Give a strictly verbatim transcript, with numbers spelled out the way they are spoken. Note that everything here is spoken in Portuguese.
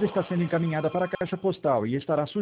está sendo encaminhada para a caixa postal e estará sujeita